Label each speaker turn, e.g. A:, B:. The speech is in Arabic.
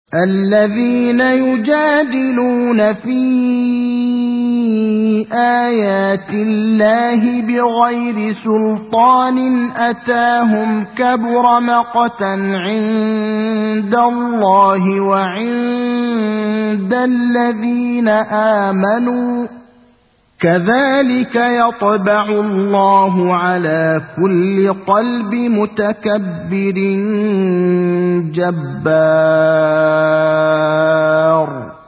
A: الذين يجادلون في آيات الله بغير سلطان أتاهم كبر مقتا عند الله وعند الذين آمنوا كذلك يطبع الله على كل قلب متكبر جبار